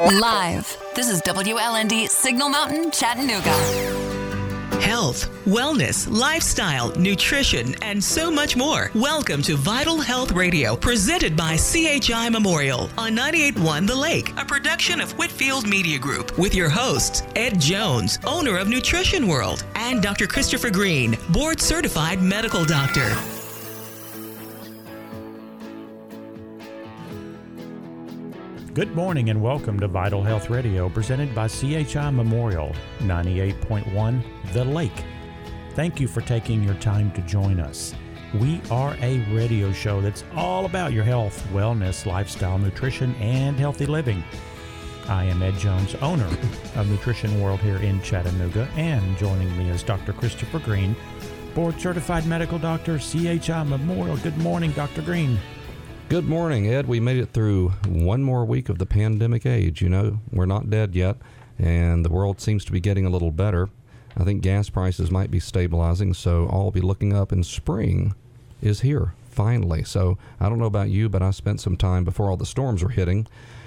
Live. This is WLND Signal Mountain, Chattanooga. Health, wellness, lifestyle, nutrition, and so much more. Welcome to Vital Health Radio, presented by CHI Memorial on 98.1 The Lake, a production of Whitfield Media Group, with your hosts, Ed Jones, owner of Nutrition World, and Dr. Christopher Green, board-certified medical doctor. Good morning and welcome to Vital Health Radio, presented by CHI Memorial, 98.1 The Lake. Thank you for taking your time to join us. We are a radio show that's all about your health, wellness, lifestyle, nutrition, and healthy living. I am Ed Jones, owner of Nutrition World here in Chattanooga, and joining me is Dr. Christopher Green, board-certified medical doctor, CHI Memorial. Good morning, Dr. Green. Good morning, Ed. We made it through one more week of the pandemic age. You know, we're not dead yet, and the world seems to be getting a little better. I think gas prices might be stabilizing, so I'll be looking up, and spring is here, finally. So I don't know about you, but I spent some time before all the storms were hitting.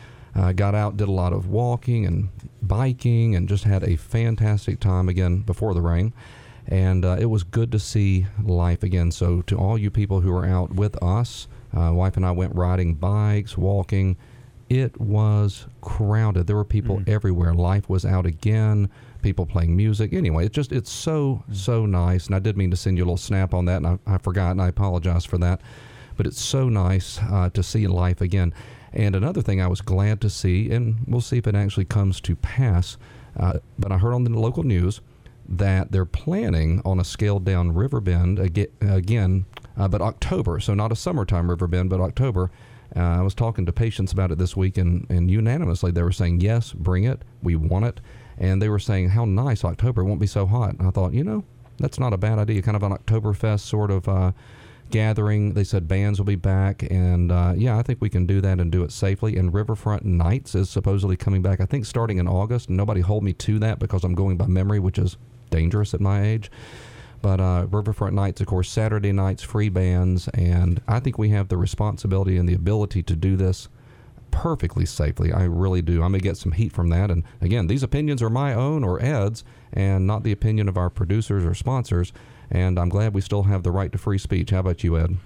Got out, did a lot of walking and biking, and just had a fantastic time again before the rain. And it was good to see life again. So to all you people who are out with us, wife and I went riding bikes, walking. It was crowded. There were people everywhere. Life was out again, people playing music. Anyway, it's so nice. And I did mean to send you a little snap on that, and I forgot, and I apologize for that. But it's so nice to see life again. And another thing I was glad to see, and we'll see if it actually comes to pass, but I heard on the local news that they're planning on a scaled-down Riverbend again, but October, so not a summertime Riverbend, but October. I was talking to patients about it this week, and unanimously they were saying, yes, bring it, we want it. And they were saying, how nice, October, it won't be so hot. And I thought, that's not a bad idea, kind of an Oktoberfest sort of gathering. They said bands will be back, and I think we can do that and do it safely. And Riverfront Nights is supposedly coming back, I think starting in August. Nobody hold me to that because I'm going by memory, which is dangerous at my age. But Riverfront Nights, of course, Saturday nights, free bands, and I think we have the responsibility and the ability to do this perfectly safely. I really do. I may get some heat from that. And again, these opinions are my own or Ed's, and not the opinion of our producers or sponsors. And I'm glad we still have the right to free speech. How about you, Ed?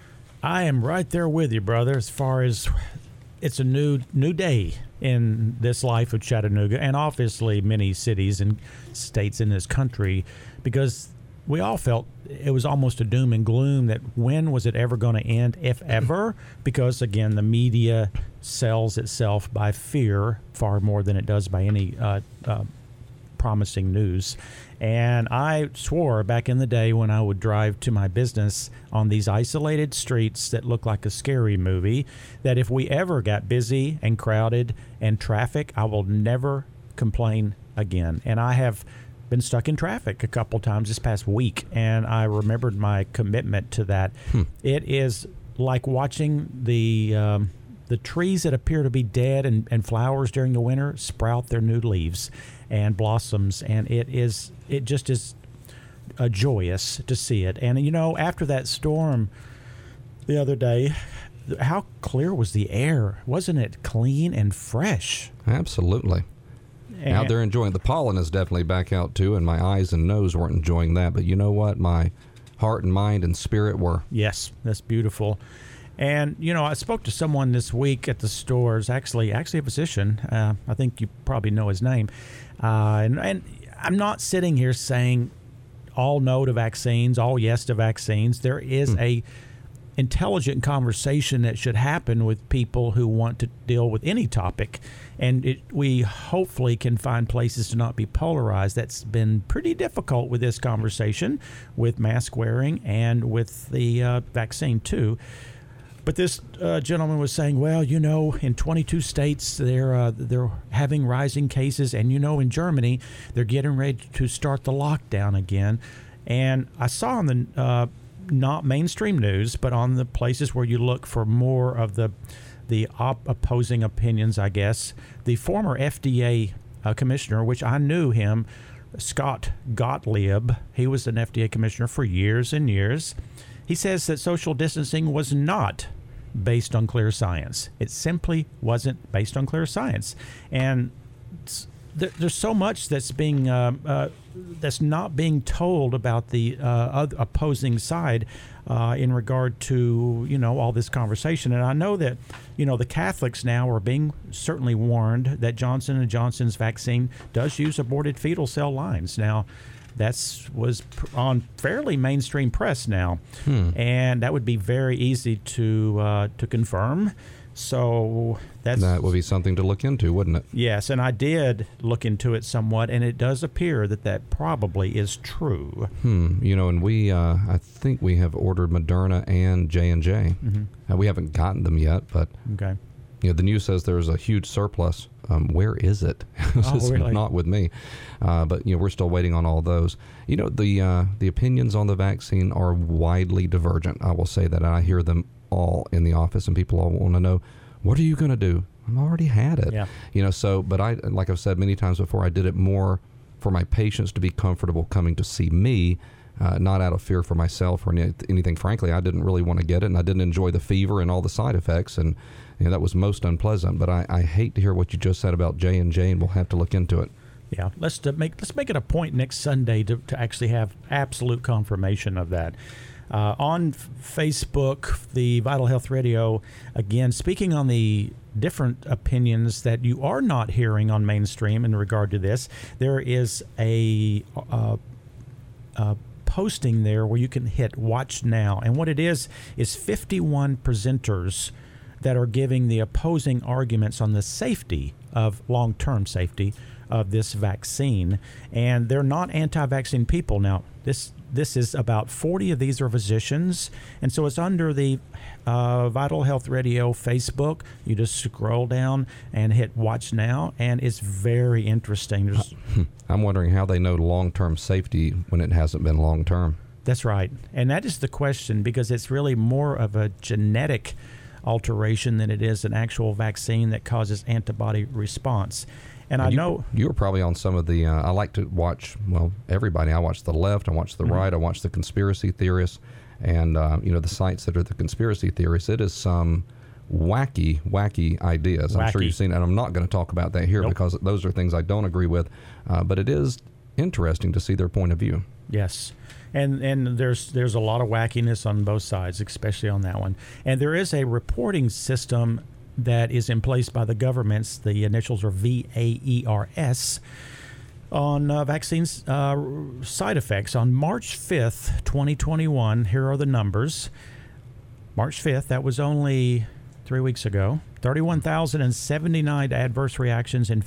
I am right there with you, brother, as far as it's a new day in this life of Chattanooga, and obviously many cities and states in this country, because we all felt it was almost a doom and gloom that when was it ever going to end, if ever, because, again, the media sells itself by fear far more than it does by any promising news. And I swore back in the day when I would drive to my business on these isolated streets that look like a scary movie, that if we ever got busy and crowded and traffic, I will never complain again. And I have been stuck in traffic a couple times this past week, and I remembered my commitment to that. It is like watching the trees that appear to be dead and flowers during the winter sprout their new leaves and blossoms, and it just is joyous to see it. And after that storm the other day, how clear was the air? Wasn't it clean and fresh? Absolutely. And out there enjoying. The pollen is definitely back out too, and my eyes and nose weren't enjoying that. But you know what? My heart and mind and spirit were. Yes, that's beautiful. And, I spoke to someone this week at the stores, actually a physician. I think you probably know his name. And I'm not sitting here saying all no to vaccines, all yes to vaccines. There is a intelligent conversation that should happen with people who want to deal with any topic. And we hopefully can find places to not be polarized. That's been pretty difficult with this conversation, with mask wearing and with the vaccine too. But this gentleman was saying, well, in 22 states, they're having rising cases. And, in Germany, they're getting ready to start the lockdown again. And I saw on the not mainstream news, but on the places where you look for more of the opposing opinions, I guess, the former FDA commissioner, which I knew him, Scott Gottlieb, he was an FDA commissioner for years and years. He says that social distancing was not based on clear science. It simply wasn't based on clear science. And there's so much that's being that's not being told about the opposing side in regard to all this conversation. And I know that the Catholics now are being certainly warned that Johnson & Johnson's vaccine does use aborted fetal cell lines. Now, was on fairly mainstream press now, and that would be very easy to confirm. So that would be something to look into, wouldn't it? Yes, and I did look into it somewhat, and it does appear that probably is true. And we, I think we have ordered Moderna and J&J. We haven't gotten them yet, but okay. The news says there's a huge surplus. Where is it? It's really? Not with me. But we're still waiting on all those. The opinions on the vaccine are widely divergent. I will say that. I hear them all in the office, and people all want to know, what are you going to do? I've already had it. Yeah. But I, like I've said many times before, I did it more for my patients to be comfortable coming to see me, not out of fear for myself or anything. Frankly, I didn't really want to get it, and I didn't enjoy the fever and all the side effects, and that was most unpleasant. But I hate to hear what you just said about J&J, and we'll have to look into it. Yeah, let's make it a point next Sunday to actually have absolute confirmation of that. On Facebook, the Vital Health Radio, again, speaking on the different opinions that you are not hearing on mainstream in regard to this, there is a posting there where you can hit Watch Now. And what it is 51 presenters that are giving the opposing arguments on the safety of long-term safety of this vaccine. And they're not anti-vaccine people. Now, this is about 40 of these are physicians, and so it's under the Vital Health Radio Facebook. You just scroll down and hit Watch Now, and it's very interesting. I'm wondering how they know long-term safety when it hasn't been long-term. That's right, and that is the question, because it's really more of a genetic alteration than it is an actual vaccine that causes antibody response. And I know you were probably on some of the. I like to watch. Well, everybody. I watch the left. I watch the right. I watch the conspiracy theorists, and the sites that are the conspiracy theorists. It is some wacky ideas. I'm sure you've seen it. And I'm not going to talk about that here because those are things I don't agree with. But it is interesting to see their point of view. Yes. And there's a lot of wackiness on both sides, especially on that one. And there is a reporting system that is in place by the governments. The initials are VAERS on vaccines side effects. On March 5th, 2021, here are the numbers. March 5th, that was only 3 weeks ago. 31,079 adverse reactions and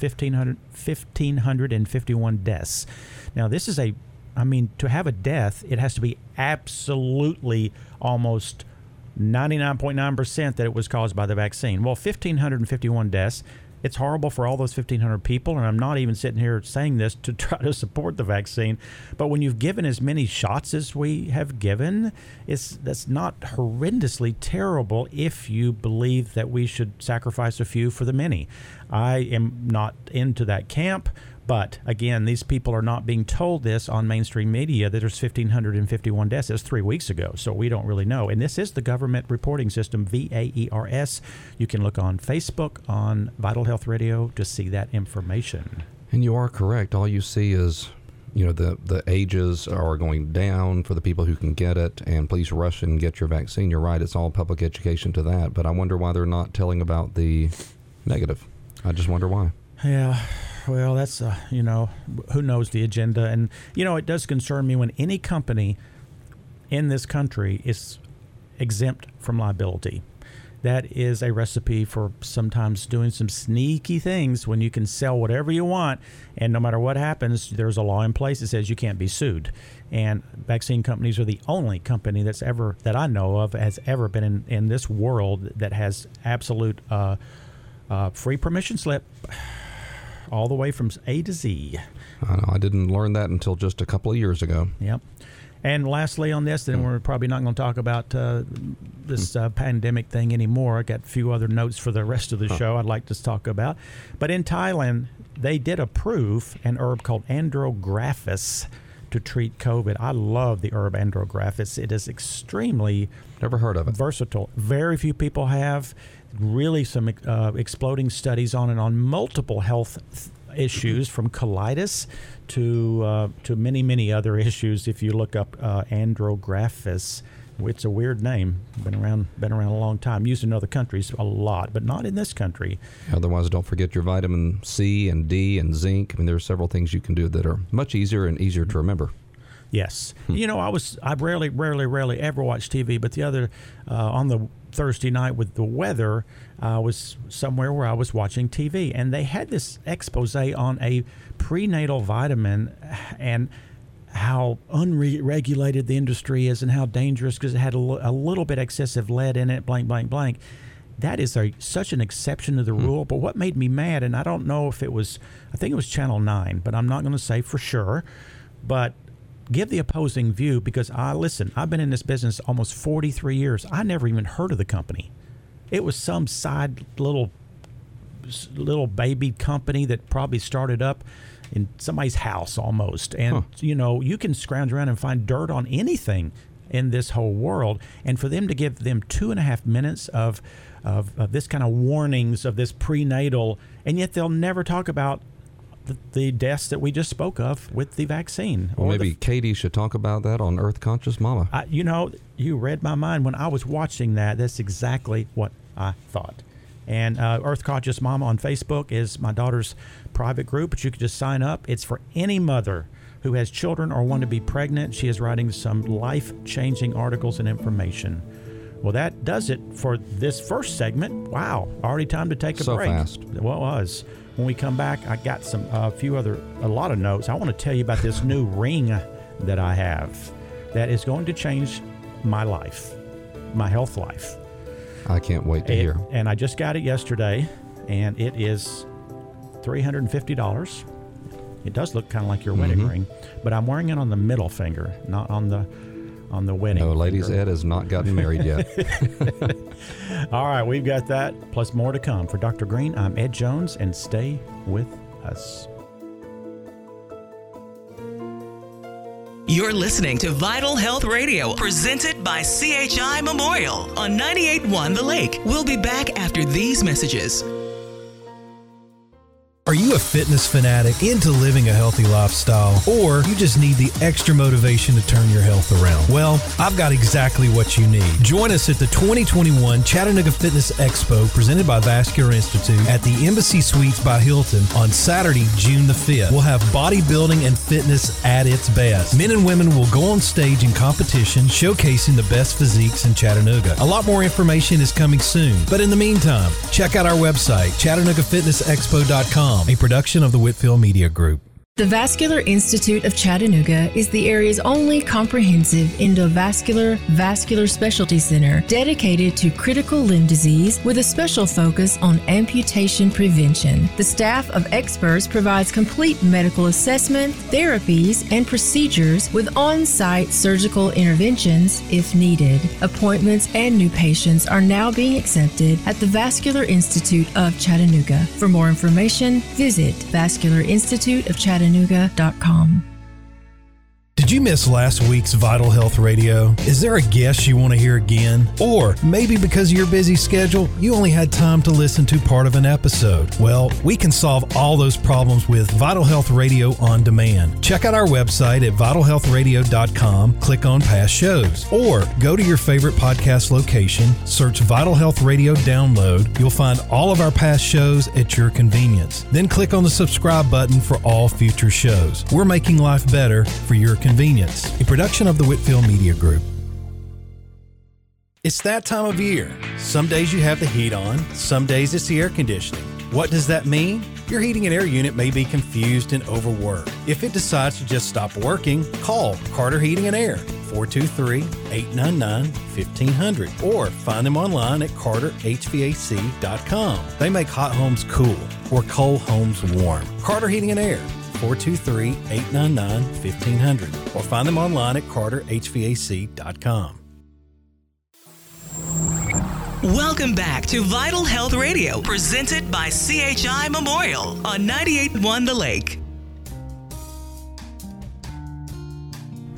1,551 deaths. Now, this is to have a death, it has to be absolutely almost 99.9% that it was caused by the vaccine. Well, 1,551 deaths. It's horrible for all those 1,500 people, and I'm not even sitting here saying this to try to support the vaccine. But when you've given as many shots as we have given, that's not horrendously terrible if you believe that we should sacrifice a few for the many. I am not into that camp. But, again, these people are not being told this on mainstream media that there's 1,551 deaths. That's 3 weeks ago, so we don't really know. And this is the government reporting system, VAERS. You can look on Facebook, on Vital Health Radio to see that information. And you are correct. All you see is, the ages are going down for the people who can get it, and please rush and get your vaccine. You're right. It's all public education to that. But I wonder why they're not telling about the negative. I just wonder why. Yeah. Well, that's, who knows the agenda. And, it does concern me when any company in this country is exempt from liability. That is a recipe for sometimes doing some sneaky things when you can sell whatever you want. And no matter what happens, there's a law in place that says you can't be sued. And vaccine companies are the only company that I know of has ever been in this world that has absolute free permission slip. All the way from A to Z. I know. I didn't learn that until just a couple of years ago. Yep. And lastly on this, then we're probably not going to talk about this pandemic thing anymore. I got a few other notes for the rest of the show I'd like to talk about. But in Thailand, they did approve an herb called Andrographis to treat COVID. I love the herb andrographis. It is extremely Never heard of it. versatile. Very few people have. Really some exploding studies on it on multiple health issues, from colitis to many other issues. If you look up andrographis, it's a weird name. Been around a long time. Used in other countries a lot, but not in this country. Otherwise, don't forget your vitamin C and D and zinc. I mean, there are several things you can do that are much easier to remember. Yes. You know, I rarely ever watch TV, but the other, on the Thursday night with the weather, I was somewhere where I was watching TV, and they had this expose on a prenatal vitamin and how unregulated the industry is and how dangerous, because it had a little bit excessive lead in it, blank, blank, blank. That is such an exception to the rule. But what made me mad, and I don't know if it was, I think it was Channel 9, but I'm not going to say for sure, but give the opposing view, because I've been in this business almost 43 years. I never even heard of the company. It was some side little baby company that probably started up in somebody's house almost. And, you know, you can scrounge around and find dirt on anything in this whole world. And for them to give them 2.5 minutes of this kind of warnings of this prenatal, and yet they'll never talk about the deaths that we just spoke of with the vaccine. Well, maybe Katie should talk about that on Earth Conscious Mama. You know, you read my mind when I was watching that. That's exactly what I thought. And Earth Conscious Mama on Facebook is my daughter's private group, but you can just sign up. It's for any mother who has children or want to be pregnant. She is writing some life-changing articles and information. Well, that does it for this first segment. Wow, already time to take a break. So fast. Well, it was. When we come back, I got a lot of notes. I want to tell you about this new ring that I have that is going to change my life, my health life. I can't wait to hear. And I just got it yesterday, and it is $350. It does look kind of like your wedding ring, but I'm wearing it on the middle finger, not on the wedding finger. No, ladies, Ed has not gotten married yet. All right, we've got that, plus more to come. For Dr. Green, I'm Ed Jones, and stay with us. You're listening to Vital Health Radio, presented by CHI Memorial on 98.1 The Lake. We'll be back after these messages. Are you a fitness fanatic into living a healthy lifestyle, or you just need the extra motivation to turn your health around? Well, I've got exactly what you need. Join us at the 2021 Chattanooga Fitness Expo presented by Vascular Institute at the Embassy Suites by Hilton on Saturday, June the 5th. We'll have bodybuilding and fitness at its best. Men and women will go on stage in competition showcasing the best physiques in Chattanooga. A lot more information is coming soon, but in the meantime, check out our website, ChattanoogaFitnessExpo.com. A production of the Whitfield Media Group. The Vascular Institute of Chattanooga is the area's only comprehensive endovascular vascular specialty center dedicated to critical limb disease with a special focus on amputation prevention. The staff of experts provides complete medical assessment, therapies, and procedures with on-site surgical interventions if needed. Appointments and new patients are now being accepted at the Vascular Institute of Chattanooga. For more information, visit vascularinstituteofchattanooga.com. Did you miss last week's Vital Health Radio? Is there a guest you want to hear again? Or maybe because of your busy schedule, you only had time to listen to part of an episode? Well, we can solve all those problems with Vital Health Radio on demand. Check out our website at vitalhealthradio.com, click on past shows, or go to your favorite podcast location, search Vital Health Radio Download. You'll find all of our past shows at your convenience. Then click on the subscribe button for all future shows. We're making life better for your convenience. A production of the Whitfield Media Group. It's that time of year. Some days you have the heat on, some days it's the air conditioning. What does that mean? Your heating and air unit may be confused and overworked. If it decides to just stop working, call Carter Heating and Air, 423-899-1500, or find them online at carterhvac.com. They make hot homes cool or cold homes warm. Carter Heating and Air, 423-899-1500, or find them online at carterhvac.com. Welcome back to Vital Health Radio, presented by CHI Memorial on 98.1 The Lake.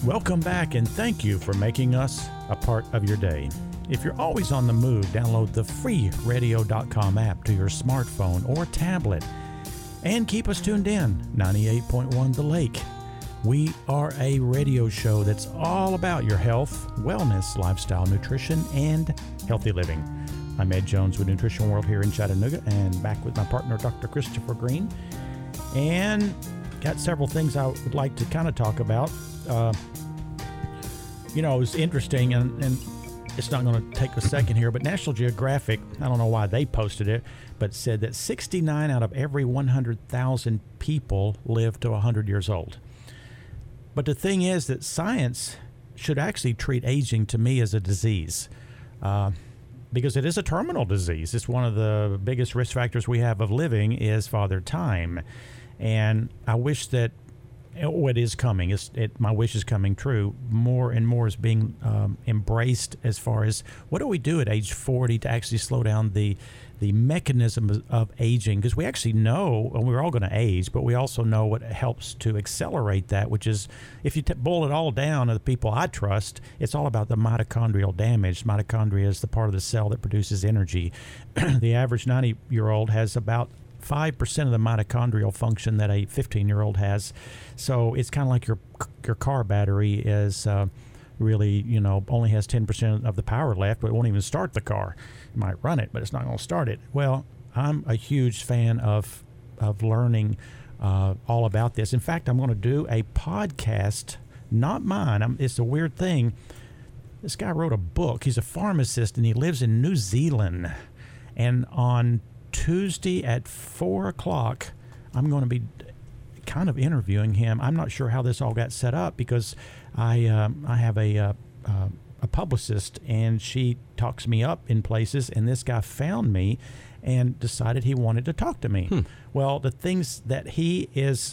Welcome back, and thank you for making us a part of your day. If you're always on the move, download the free radio.com app to your smartphone or tablet and keep us tuned in. 98.1 The Lake. We are a radio show that's all about your health, wellness, lifestyle, nutrition, and healthy living. I'm Ed Jones with Nutrition World here in Chattanooga, and back with my partner, Dr. Christopher Green. And got several things I would like to kind of talk about. It was interesting, and it's not going to take a second here, but National Geographic, I don't know why they posted it, but said that 69 out of every 100,000 people live to 100 years old. But the thing is that science should actually treat aging, to me, as a disease, because it is a terminal disease. It's one of the biggest risk factors we have of living is Father Time. And I wish that what is coming, my wish is coming true. More and more is being embraced as far as what do we do at age 40 to actually slow down the mechanism of aging, because we actually know, and we're all going to age, but we also know what helps to accelerate that, which is, if you boil it all down to the people I trust, it's all about the mitochondrial damage. Mitochondria is the part of the cell that produces energy. The average 90-year-old has about 5% of the mitochondrial function that a 15-year-old has. So it's kind of like your car battery is really, only has 10% of the power left, but it won't even start the car. It might run it, but it's not going to start it. Well, I'm a huge fan of learning all about this. In fact, I'm going to do a podcast, not mine. It's a weird thing. This guy wrote a book. He's a pharmacist, and he lives in New Zealand. And on Tuesday at 4 o'clock, I'm going to be kind of interviewing him. I'm not sure how this all got set up, because I have a publicist, and she talks me up in places, and this guy found me and decided he wanted to talk to me. Well, the things that he is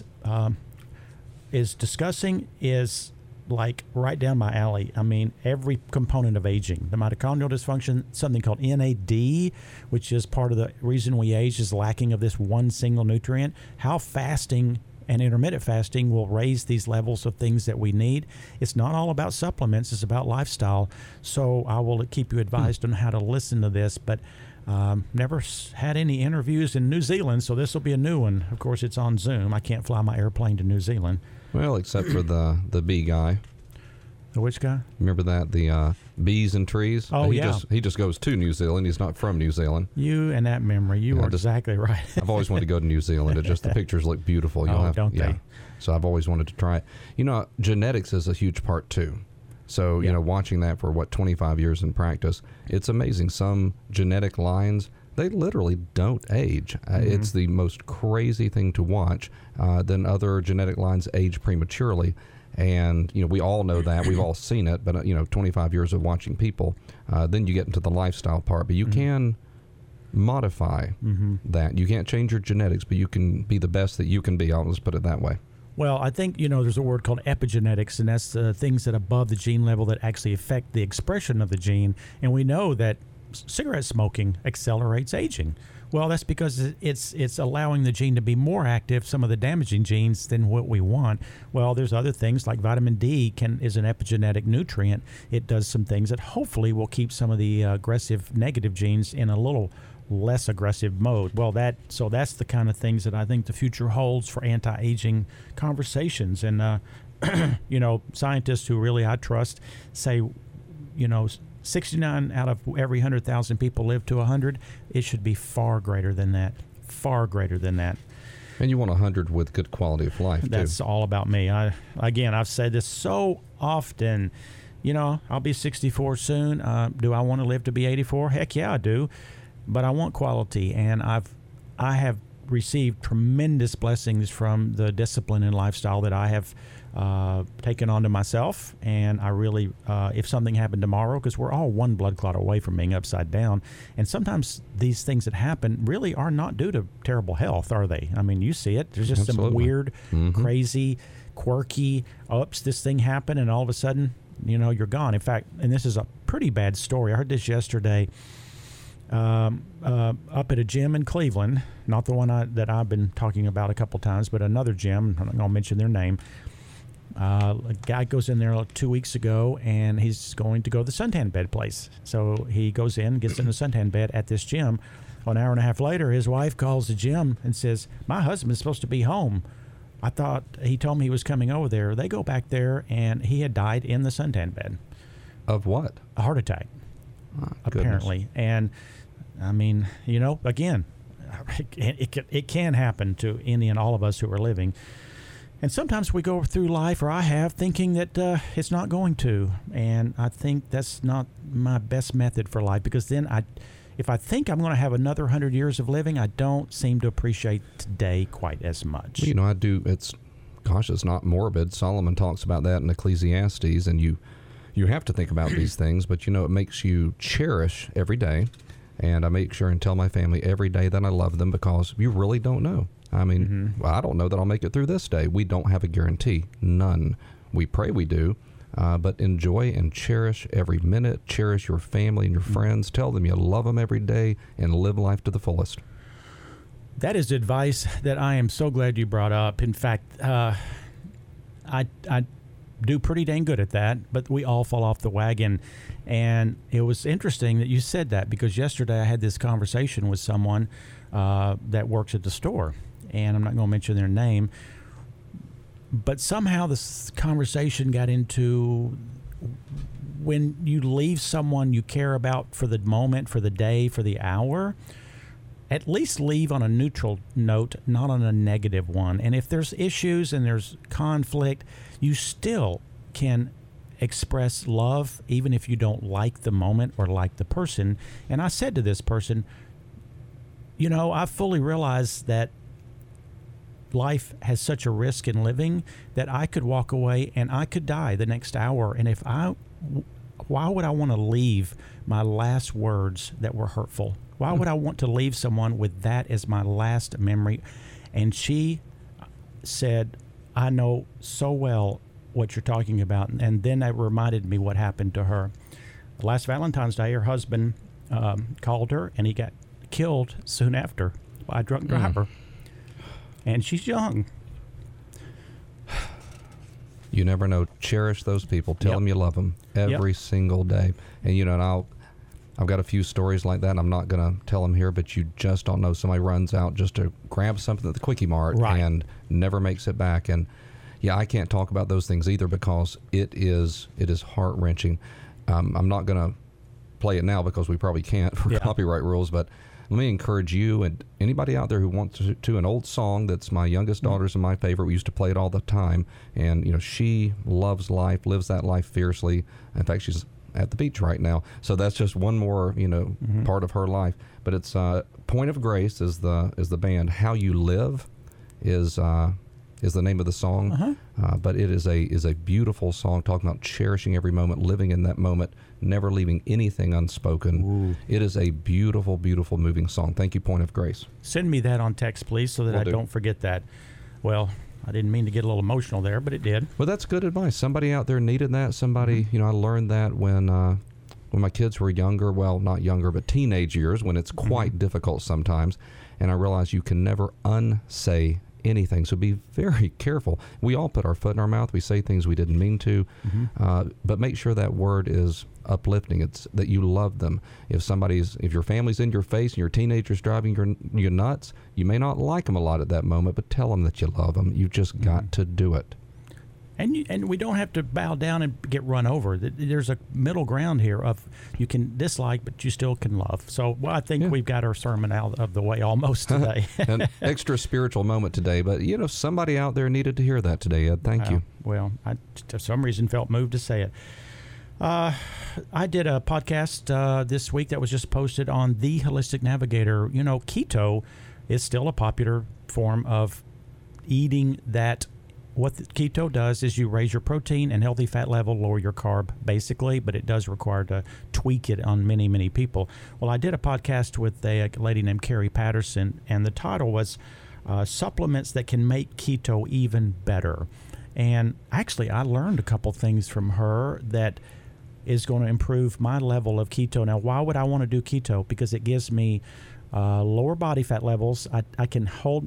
discussing is like right down my alley. I mean, every component of aging, the mitochondrial dysfunction, something called NAD, which is part of the reason we age, is lacking of this one single nutrient, how fasting and intermittent fasting will raise these levels of things that we need. It's not all about supplements, it's about lifestyle. So I will keep you advised on how to listen to this, but never had any interviews in New Zealand, so this will be a new one. Of course, it's on Zoom. I can't fly my airplane to New Zealand. Well, except for the bee guy. The which guy? Remember that? The bees and trees? Oh, yeah. He just goes to New Zealand. He's not from New Zealand. You and that memory. You are exactly right. I've always wanted to go to New Zealand. The pictures look beautiful. Don't they? So I've always wanted to try it. Genetics is a huge part, too. So, watching that for, 25 years in practice, it's amazing. Some genetic lines, they literally don't age. It's the most crazy thing to watch. Then other genetic lines age prematurely. And, we all know that. We've all seen it. But, 25 years of watching people, then you get into the lifestyle part. But you can modify that. You can't change your genetics, but you can be the best that you can be. I'll just put it that way. Well, I think, there's a word called epigenetics, and that's things that above the gene level that actually affect the expression of the gene. And we know that cigarette smoking accelerates aging. Well, that's because it's allowing the gene to be more active, some of the damaging genes, than what we want. Well, there's other things like vitamin D is an epigenetic nutrient. It does some things that hopefully will keep some of the aggressive negative genes in a little less aggressive mode. Well, that's the kind of things that I think the future holds for anti-aging conversations. And, scientists who really I trust say, 69 out of every 100,000 people live to 100. It should be far greater than that. Far greater than that. And you want 100 with good quality of life, That's all about me. I've said this so often. I'll be 64 soon. Do I want to live to be 84? Heck yeah, I do. But I want quality, and I have received tremendous blessings from the discipline and lifestyle that I have taken onto myself. And I really, if something happened tomorrow, because we're all one blood clot away from being upside down, and sometimes these things that happen really are not due to terrible health, are they? I mean, you see it. There's just some weird, crazy, quirky, this thing happened, and all of a sudden, you're gone. In fact, and this is a pretty bad story. I heard this yesterday. Up at a gym in Cleveland, not the one that I've been talking about a couple times, but another gym. I'm not going to mention their name. A guy goes in there 2 weeks ago, and he's going to go to the suntan bed place. So he goes in, gets in the suntan bed at this gym. An hour and a half later, his wife calls the gym and says, "My husband's supposed to be home. I thought he told me he was coming over there." They go back there, and he had died in the suntan bed. Of what? A heart attack, apparently. Goodness. And, I mean, again, it can happen to any and all of us who are living. And sometimes we go through life, or I have, thinking that it's not going to. And I think that's not my best method for life, because then if I think I'm going to have another 100 years of living, I don't seem to appreciate today quite as much. I do. It's not morbid. Solomon talks about that in Ecclesiastes, and you have to think about these things, but it makes you cherish every day. And I make sure and tell my family every day that I love them, because you really don't know. I mean, I don't know that I'll make it through this day. We don't have a guarantee. None. We pray we do. But enjoy and cherish every minute. Cherish your family and your friends. Tell them you love them every day, and live life to the fullest. That is advice that I am so glad you brought up. In fact, I do pretty dang good at that, but we all fall off the wagon. And it was interesting that you said that, because yesterday I had this conversation with someone that works at the store, and I'm not going to mention their name. But somehow this conversation got into, when you leave someone you care about for the moment, for the day, for the hour, at least leave on a neutral note, not on a negative one. And if there's issues and there's conflict, you still can express love, even if you don't like the moment or like the person. And I said to this person, I fully realize that life has such a risk in living that I could walk away and I could die the next hour. And why would I want to leave my last words that were hurtful? Why would I want to leave someone with that as my last memory? And she said, "I know so well what you're talking about." And then that reminded me what happened to her. Last Valentine's Day, her husband called her, and he got killed soon after by a drunk driver. And she's young. You never know. Cherish those people. Tell them you love them every single day. And, and I've got a few stories like that, and I'm not going to tell them here, but you just don't know. Somebody runs out just to grab something at the Quickie Mart and never makes it back. And, I can't talk about those things either, because it is heart-wrenching. I'm not going to play it now because we probably can't for copyright rules, but let me encourage you and anybody out there who wants to an old song that's my youngest daughter's and my favorite. We used to play it all the time, and she loves life, lives that life fiercely. In fact, she's at the beach right now, so that's just one more part of her life. But it's Point of Grace is the band. How You Live is the name of the song. But it is a beautiful song, talking about cherishing every moment, living in that moment, never leaving anything unspoken. Ooh. It is a beautiful, beautiful, moving song. Thank you, Point of Grace. Send me that on text, please, so that I don't forget that. Well, I didn't mean to get a little emotional there, but it did. Well, that's good advice. Somebody out there needed that. Somebody, I learned that when my kids were younger, well, not younger, but teenage years, when it's quite difficult sometimes. And I realized you can never unsay anything, so be very careful. We all put our foot in our mouth. We say things we didn't mean to, but make sure that word is uplifting. It's that you love them. If your family's in your face and your teenager's driving you nuts, you may not like them a lot at that moment, but tell them that you love them. You've just got to do it. And we don't have to bow down and get run over. There's a middle ground here of you can dislike, but you still can love. So I think we've got our sermon out of the way almost today. An extra spiritual moment today, but somebody out there needed to hear that today, Ed. Thank you. Well, I for some reason felt moved to say it. I did a podcast this week that was just posted on The Holistic Navigator. Keto is still a popular form of eating that. What the keto does is you raise your protein and healthy fat level, lower your carb, basically, but it does require to tweak it on many, many people. Well, I did a podcast with a lady named Carrie Patterson, and the title was Supplements That Can Make Keto Even Better. And actually, I learned a couple things from her that is going to improve my level of keto. Now, why would I want to do keto? Because it gives me lower body fat levels. I can hold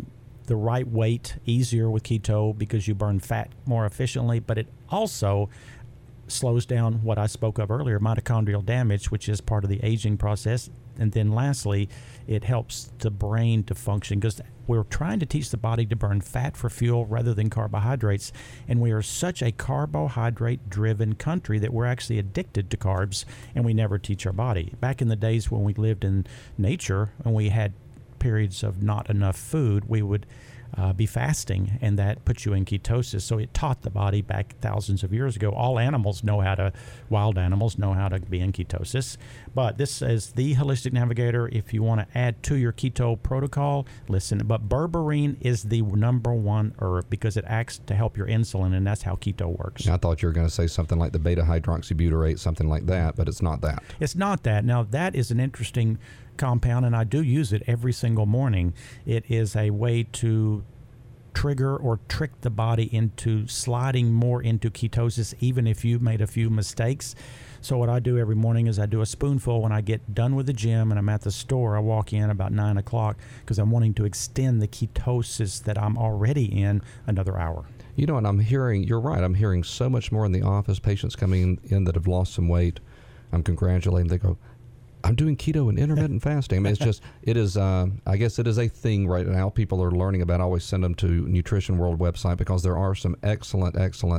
the right weight easier with keto because you burn fat more efficiently, but it also slows down what I spoke of earlier, mitochondrial damage, which is part of the aging process. And then lastly, it helps the brain to function because we're trying to teach the body to burn fat for fuel rather than carbohydrates. And we are such a carbohydrate-driven country that we're actually addicted to carbs, and we never teach our body. Back in the days when we lived in nature and we had periods of not enough food, we would be fasting, and that puts you in ketosis. So it taught the body back thousands of years ago. All animals know how to, wild animals know how to be in ketosis. But this is the Holistic Navigator. If you want to add to your keto protocol, listen. But berberine is the number one herb because it acts to help your insulin, and that's how keto works. I thought you were going to say something like the beta-hydroxybutyrate, something like that, but it's not that. It's not that. Now, that is an interesting compound, and I do use it every single morning. It is a way to trigger or trick the body into sliding more into ketosis, even if you've made a few mistakes. So what I do every morning is I do a spoonful when I get done with the gym and I'm at the store. I walk in about 9 o'clock because I'm wanting to extend the ketosis that I'm already in another hour. You know, and I'm hearing, you're right, I'm hearing so much more in the office, patients coming in that have lost some weight. I'm congratulating them. They go, I'm doing keto and intermittent fasting. I mean, it's just, it is, I guess it is a thing right now. People are learning about it. I always send them to Nutrition World website because there are some excellent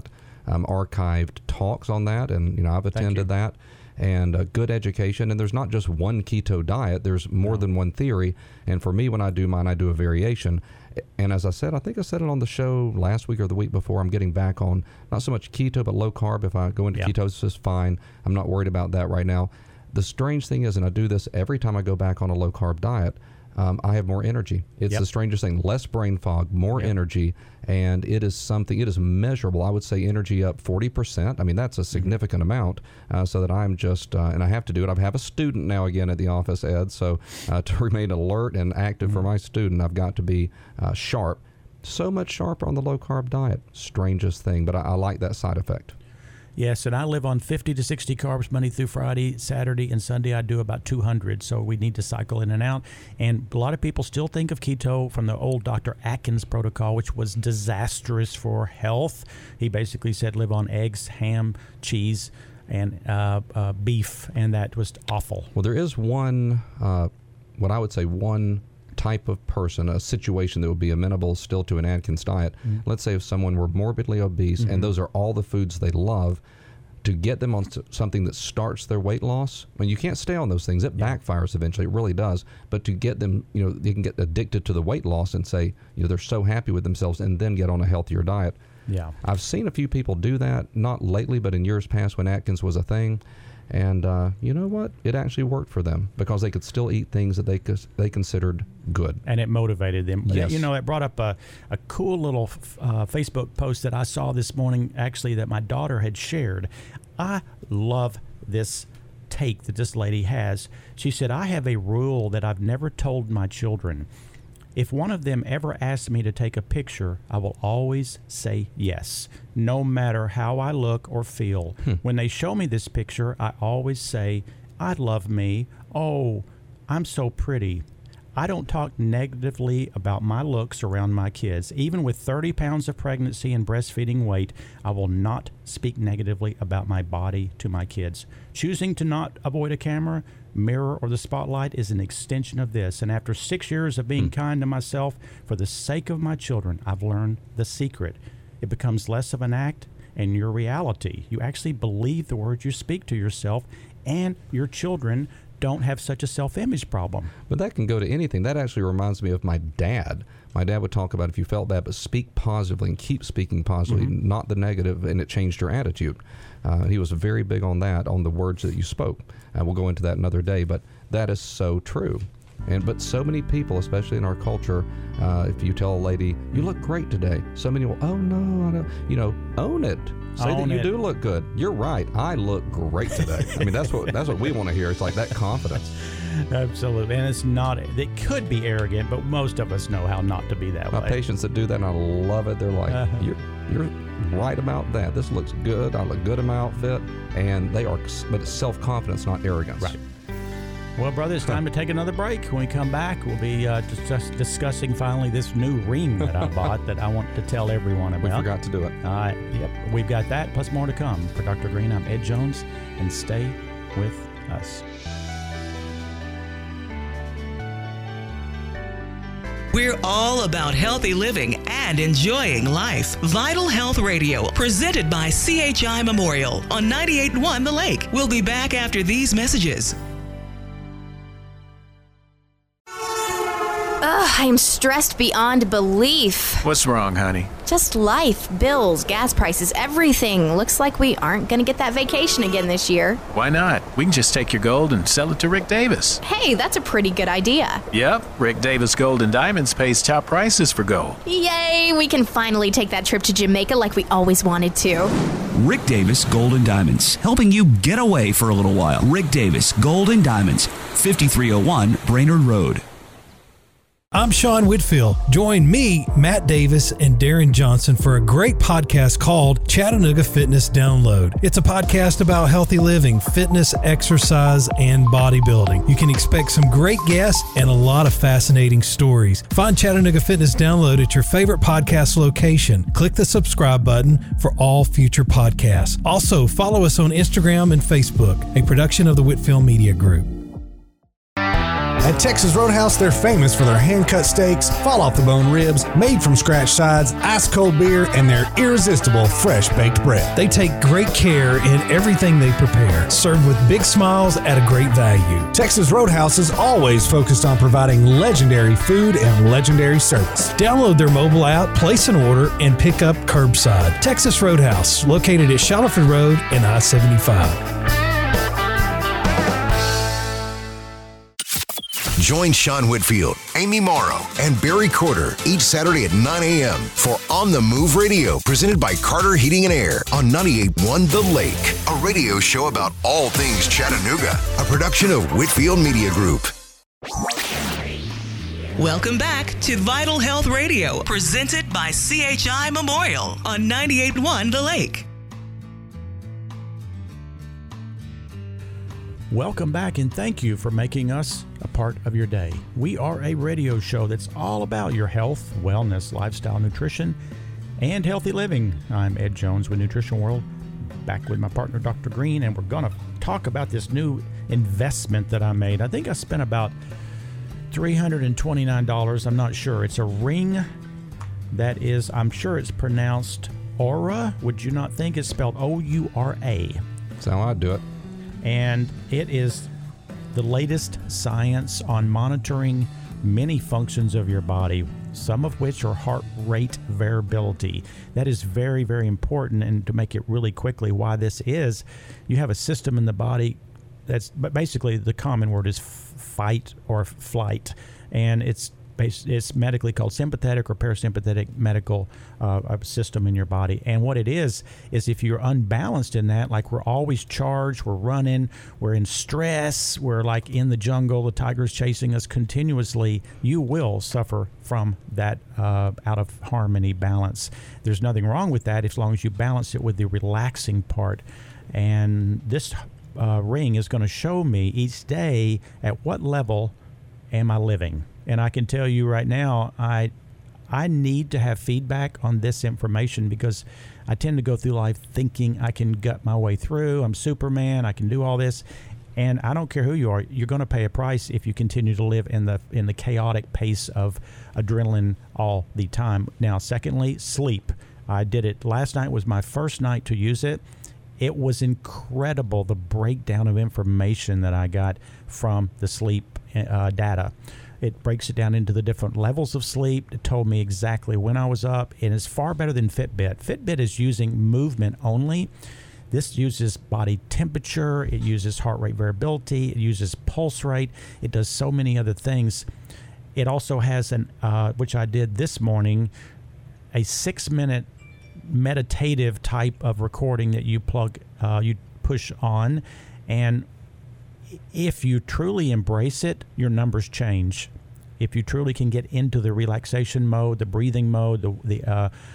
archived talks on that. And, you know, I've attended that. And good education. And there's not just one keto diet. There's more than one theory. And for me, when I do mine, I do a variation. And as I said, I think I said it on the show last week or the week before, I'm getting back on not so much keto, but low carb. If I go into ketosis, fine. I'm not worried about that right now. The strange thing is, and I do this every time I go back on a low-carb diet, I have more energy. It's the strangest thing. Less brain fog, more energy, and it is something, it is measurable. I would say energy up 40%. I mean, that's a significant amount, so that I'm just, and I have to do it. I have a student now again at the office, Ed, so to remain alert and active for my student, I've got to be sharp. So much sharper on the low-carb diet. Strangest thing, but I like that side effect. Yes, and I live on 50 to 60 carbs Monday through Friday. Saturday and Sunday I do about 200, so we need to cycle in and out. And a lot of people still think of keto from the old Dr. Atkins protocol, which was disastrous for health. He basically said live on eggs, ham, cheese, and beef, and that was awful. Well, there is one, what I would say one type of person, a situation that would be amenable still to an Atkins diet. Let's say if someone were morbidly obese and those are all the foods they love, to get them on something that starts their weight loss, I mean, you can't stay on those things. It backfires eventually. It really does. But to get them, you know, they can get addicted to the weight loss and say, you know, they're so happy with themselves and then get on a healthier diet. Yeah. I've seen a few people do that, not lately, but in years past when Atkins was a thing. And you know what? It actually worked for them because they could still eat things that they considered good. And it motivated them. Yes. You know, it brought up a cool little Facebook post that I saw this morning, actually, that my daughter had shared. I love this take that this lady has. She said, I have a rule that I've never told my children. If one of them ever asks me to take a picture, I will always say yes, no matter how I look or feel. When they show me this picture, I always say, I love me. Oh, I'm so pretty. I don't talk negatively about my looks around my kids. Even with 30 pounds of pregnancy and breastfeeding weight, I will not speak negatively about my body to my kids. Choosing to not avoid a camera, mirror, or the spotlight is an extension of this. And after 6 years of being kind to myself for the sake of my children, I've learned the secret. It becomes less of an act and your reality. You actually believe the words you speak to yourself, and your children don't have such a self-image problem. But that can go to anything. That actually reminds me of my dad. My dad would talk about if you felt bad, but speak positively and keep speaking positively, not the negative, and it changed your attitude. He was very big on that, on the words that you spoke. We'll go into that another day, but that is so true. But so many people, especially in our culture, if you tell a lady, you look great today, so many will, oh no, I don't, you know, own it. Say that you do look good. You're right. I look great today. I mean, that's what we want to hear. It's like that confidence. Absolutely. And it's not, it could be arrogant, but most of us know how not to be that way. My patients that do that, and I love it, they're like, you're right about that. This looks good. I look good in my outfit. And they are, but it's self-confidence, not arrogance. Right. Well, brother, it's time to take another break. When we come back, we'll be discussing finally this new ring that I bought that I want to tell everyone about. We forgot to do it. All right. Yep. We've got that, plus more to come. For Dr. Green, I'm Ed Jones, and stay with us. We're all about healthy living and enjoying life. Vital Health Radio, presented by CHI Memorial on 98.1 The Lake. We'll be back after these messages. I am stressed beyond belief. What's wrong, honey? Just life, bills, gas prices, everything. Looks like we aren't going to get that vacation again this year. Why not? We can just take your gold and sell it to Rick Davis. Hey, that's a pretty good idea. Yep, Rick Davis Gold and Diamonds pays top prices for gold. Yay, we can finally take that trip to Jamaica like we always wanted to. Rick Davis Gold and Diamonds, helping you get away for a little while. Rick Davis Gold and Diamonds, 5301 Brainerd Road. I'm Sean Whitfield. Join me, Matt Davis, and Darren Johnson for a great podcast called Chattanooga Fitness Download. It's a podcast about healthy living, fitness, exercise, and bodybuilding. You can expect some great guests and a lot of fascinating stories. Find Chattanooga Fitness Download at your favorite podcast location. Click the subscribe button for all future podcasts. Also, follow us on Instagram and Facebook, a production of the Whitfield Media Group. At Texas Roadhouse, they're famous for their hand-cut steaks, fall-off-the-bone ribs, made-from-scratch sides, ice-cold beer, and their irresistible fresh-baked bread. They take great care in everything they prepare, served with big smiles at a great value. Texas Roadhouse is always focused on providing legendary food and legendary service. Download their mobile app, place an order, and pick up curbside. Texas Roadhouse, located at Shallowford Road and I-75. Join Sean Whitfield, Amy Morrow, and Barry Corder each Saturday at 9 a.m. for On the Move Radio, presented by Carter Heating and Air on 98.1 The Lake, a radio show about all things Chattanooga, a production of Whitfield Media Group. Welcome back to Vital Health Radio, presented by CHI Memorial on 98.1 The Lake. Welcome back, and thank you for making us a part of your day. We are a radio show that's all about your health, wellness, lifestyle, nutrition, and healthy living. I'm Ed Jones with Nutrition World, back with my partner, Dr. Green, and we're going to talk about this new investment that I made. I think I spent about $329. I'm not sure. It's a ring that is, I'm sure it's pronounced Aura. Would you not think it's spelled O-U-R-A? That's how I do it. And it is the latest science on monitoring many functions of your body, some of which are heart rate variability. That is very, very important. And to make it really quickly, why this is, you have a system in the body that's, but basically the common word is fight or flight, and it's medically called sympathetic or parasympathetic medical system in your body. And what it is if you're unbalanced in that, like we're always charged, we're running, we're in stress, we're like in the jungle, the tiger's chasing us continuously, you will suffer from that out of harmony balance. There's nothing wrong with that as long as you balance it with the relaxing part. And this ring is going to show me each day at what level am I living. And I can tell you right now, I need to have feedback on this information because I tend to go through life thinking I can gut my way through. I'm Superman. I can do all this. And I don't care who you are. You're going to pay a price if you continue to live in the chaotic pace of adrenaline all the time. Now, secondly, sleep. I did it. Last night was my first night to use it. It was incredible, the breakdown of information that I got from the sleep data. It breaks it down into the different levels of sleep. It told me exactly when I was up, and it's far better than Fitbit. Fitbit is using movement only. This uses body temperature. It uses heart rate variability. It uses pulse rate. It does so many other things. It also has which I did this morning, a 6-minute meditative type of recording that you push on, and if you truly embrace it, your numbers change. If you truly can get into the relaxation mode, the breathing mode,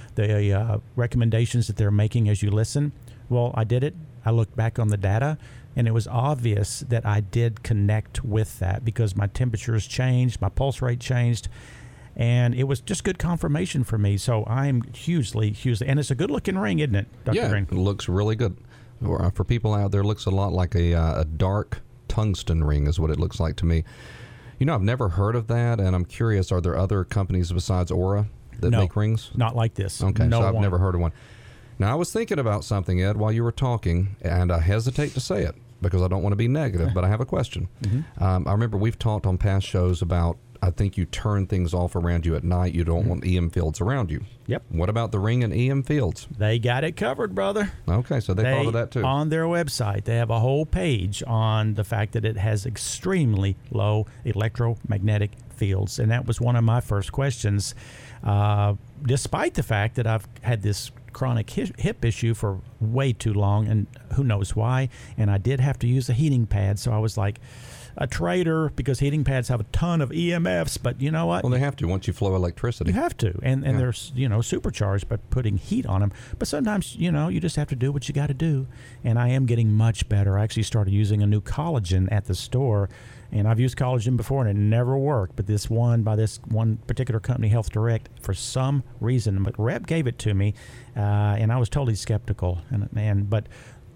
the recommendations that they're making as you listen. Well, I did it. I looked back on the data. And it was obvious that I did connect with that because my temperatures changed, my pulse rate changed, and it was just good confirmation for me. So I'm hugely, and it's a good-looking ring, isn't it, Dr. Green? It looks really good. For people out there, it looks a lot like a dark tungsten ring is what it looks like to me. You know, I've never heard of that, and I'm curious, are there other companies besides Aura that make rings? Not like this. Okay, no so I've one. never heard of one. Now, I was thinking about something, Ed, while you were talking, and I hesitate to say it because I don't want to be negative, but I have a question. I remember we've talked on past shows about, I think you turn things off around you at night. You don't want EM fields around you. Yep. What about the ring and EM fields? They got it covered, brother. Okay, so they thought of that too. On their website, they have a whole page on the fact that it has extremely low electromagnetic fields. And that was one of my first questions, despite the fact that I've had this chronic hip issue for way too long, and who knows why. And I did have to use a heating pad, so I was like a traitor because heating pads have a ton of EMFs, but you know what? Well, they have to once you flow electricity. You have to, and they're, you know, supercharged by putting heat on them. But sometimes, you know, you just have to do what you got to do. And I am getting much better. I actually started using a new collagen at the store, and I've used collagen before, and it never worked. But this one by this one particular company, Health Direct, for some reason, but Rep gave it to me, and I was totally skeptical. But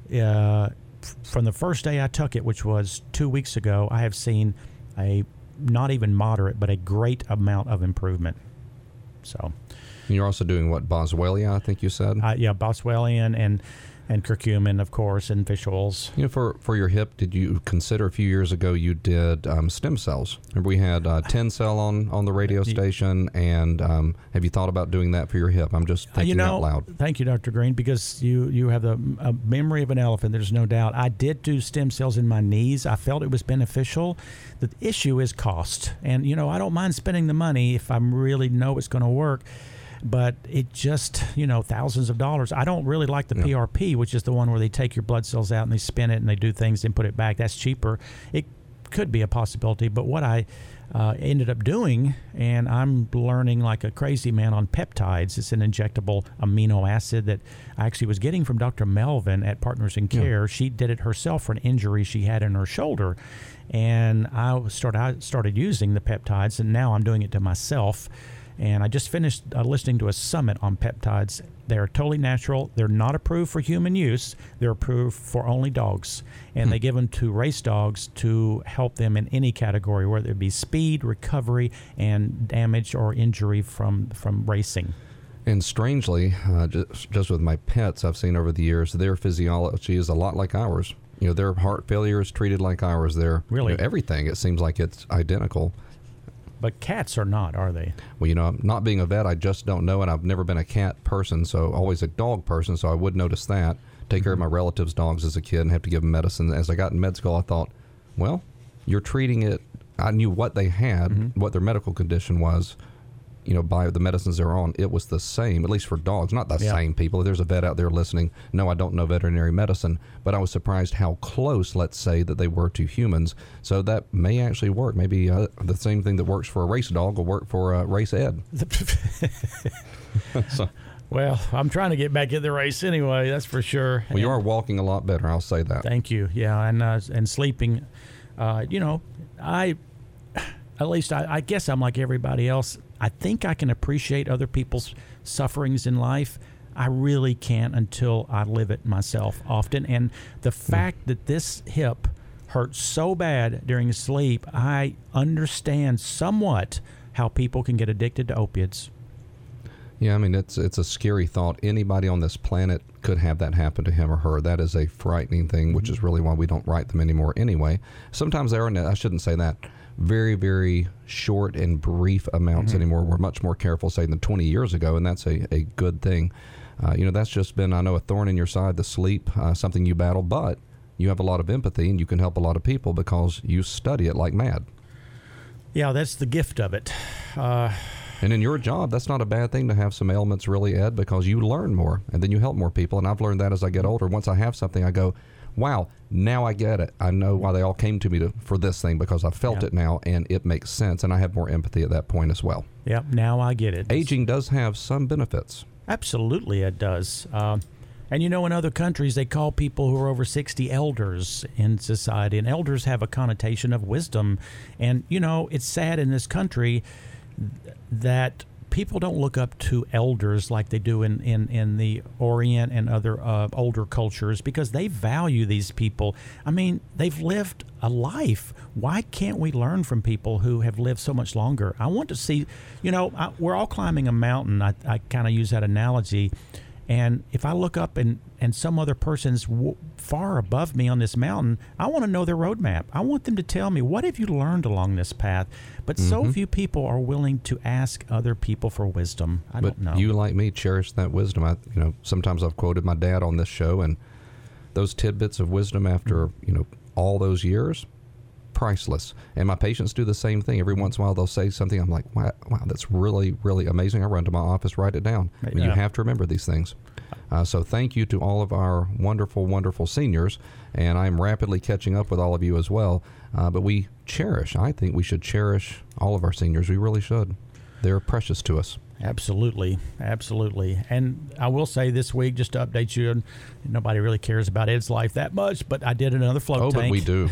from the first day I took it, which was 2 weeks ago, I have seen a not even moderate, but a great amount of improvement. So, you're also doing what, Boswellia, I think you said? Yeah, Boswellian and curcumin, of course, and fish oils. You know, for your hip, did you consider a few years ago you did stem cells? Remember we had 10 cell on the radio station, and have you thought about doing that for your hip? I'm just thinking out loud. Thank you, Dr. Green, because you have the memory of an elephant, there's no doubt. I did do stem cells in my knees. I felt it was beneficial. The issue is cost. And, you know, I don't mind spending the money if I really know it's going to work. But it just, you know, thousands of dollars. I don't really like the PRP, which is the one where they take your blood cells out and they spin it and they do things and put it back. That's cheaper. It could be a possibility. But what I ended up doing, and I'm learning like a crazy man on peptides. It's an injectable amino acid that I actually was getting from Dr. Melvin at Partners in Care. Yeah. She did it herself for an injury she had in her shoulder. And I started using the peptides, and now I'm doing it to myself. And I just finished listening to a summit on peptides. They're totally natural. They're not approved for human use. They're approved for only dogs. And they give them to race dogs to help them in any category, whether it be speed, recovery, and damage or injury from racing. And strangely, just with my pets, I've seen over the years, their physiology is a lot like ours. You know, their heart failure is treated like ours. Their really, you know, everything, it seems like it's identical. But cats are not, are they? Well, you know, not being a vet, I just don't know, and I've never been a cat person, so always a dog person, so I would notice that. Take care of my relatives' dogs as a kid and have to give them medicine. As I got in med school, I thought, well, you're treating it. I knew what they had, what their medical condition was, you know, by the medicines they're on. It was the same, at least for dogs. Not the same people. If there's a vet out there listening, no, I don't know veterinary medicine, but I was surprised how close, let's say, that they were to humans. So that may actually work. Maybe the same thing that works for a race dog will work for a race Ed. So, well, I'm trying to get back in the race anyway, that's for sure. Well, you are walking a lot better, I'll say that. Thank you. Yeah, and sleeping. You know, I guess I'm like everybody else. I think I can appreciate other people's sufferings in life. I really can't until I live it myself often. And the fact that this hip hurts so bad during sleep, I understand somewhat how people can get addicted to opiates. Yeah, I mean, it's a scary thought. Anybody on this planet could have that happen to him or her. That is a frightening thing, which is really why we don't write them anymore anyway. Sometimes they are, I shouldn't say that, very, very short and brief amounts anymore. We're much more careful, say, than 20 years ago, and that's a good thing. You know, that's just been, I know, a thorn in your side, the sleep, something you battle, but you have a lot of empathy and you can help a lot of people because you study it like mad. Yeah, that's the gift of it. And in your job, that's not a bad thing to have some ailments, really, Ed, because you learn more and then you help more people. And I've learned that as I get older. Once I have something, I go, wow, now I get it. I know why they all came to me for this thing because I felt it now, and it makes sense, and I have more empathy at that point as well. Yep, now I get it. Aging does have some benefits. Absolutely, it does. And in other countries, they call people who are over 60 elders in society. And elders have a connotation of wisdom. And, it's sad in this country that people don't look up to elders like they do in the Orient and other older cultures, because they value these people. I mean, they've lived a life. Why can't we learn from people who have lived so much longer? I want to see, we're all climbing a mountain. I kind of use that analogy. And if I look up and some other person's far above me on this mountain, I want to know their roadmap. I want them to tell me, what have you learned along this path? But so few people are willing to ask other people for wisdom. I don't know. You, like me, cherish that wisdom. Sometimes I've quoted my dad on this show, and those tidbits of wisdom after, all those years, priceless. And my patients do the same thing. Every once in a while, they'll say something. I'm like, wow, that's really, really amazing. I run to my office, write it down. I mean, you have to remember these things. So thank you to all of our wonderful, wonderful seniors. And I'm rapidly catching up with all of you as well. But I think we should cherish all of our seniors. We really should. They're precious to us. Absolutely. And I will say this week, just to update you, and nobody really cares about Ed's life that much, but I did another float tank. Oh, but we do.